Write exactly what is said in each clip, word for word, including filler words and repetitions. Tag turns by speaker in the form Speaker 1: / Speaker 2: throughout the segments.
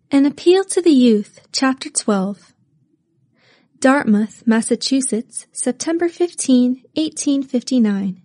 Speaker 1: An Appeal to the Youth, Chapter twelve. Dartmouth, Massachusetts, September fifteenth, eighteen fifty-nine.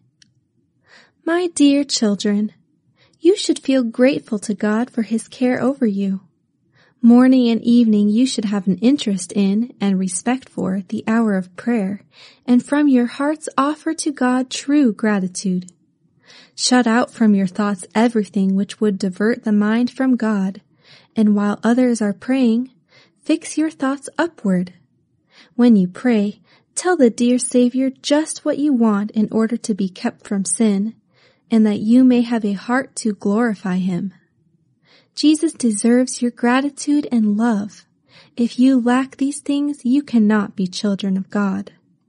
Speaker 1: My dear children, you should feel grateful to God for His care over you. Morning and evening you should have an interest in and respect for the hour of prayer, and from your hearts offer to God true gratitude. Shut out from your thoughts everything which would divert the mind from God, and while others are praying, fix your thoughts upward. When you pray, tell the dear Savior just what you want in order to be kept from sin, and that you may have a heart to glorify Him. Jesus deserves your gratitude and love. If you lack these things, you cannot be children of God.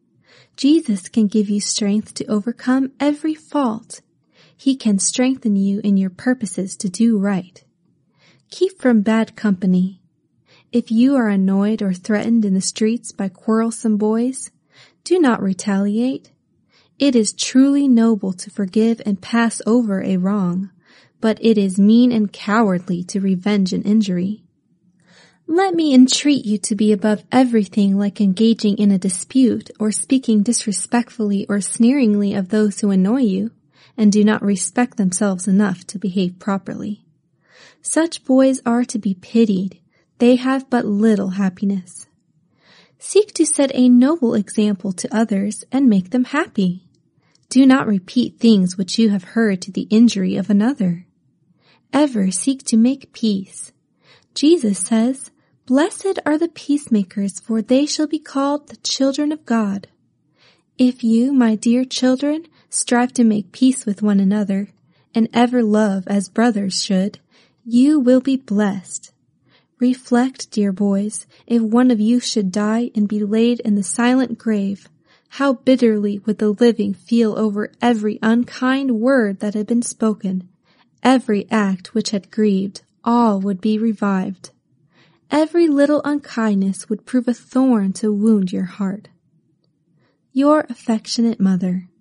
Speaker 1: Jesus can give you strength to overcome every fault. He can strengthen you in your purposes to do right. Keep from bad company. If you are annoyed or threatened in the streets by quarrelsome boys, do not retaliate. It is truly noble to forgive and pass over a wrong, but it is mean and cowardly to revenge an injury. Let me entreat you to be above everything like engaging in a dispute or speaking disrespectfully or sneeringly of those who annoy you and do not respect themselves enough to behave properly. Such boys are to be pitied. They have but little happiness. Seek to set a noble example to others and make them happy. Do not repeat things which you have heard to the injury of another. Ever seek to make peace. Jesus says, "Blessed are the peacemakers, for they shall be called the children of God." If you, my dear children, strive to make peace with one another, and ever love as brothers should, you will be blessed. Reflect, dear boys, if one of you should die and be laid in the silent grave, how bitterly would the living feel over every unkind word that had been spoken. Every act which had grieved, all would be revived. Every little unkindness would prove a thorn to wound your heart. Your affectionate mother.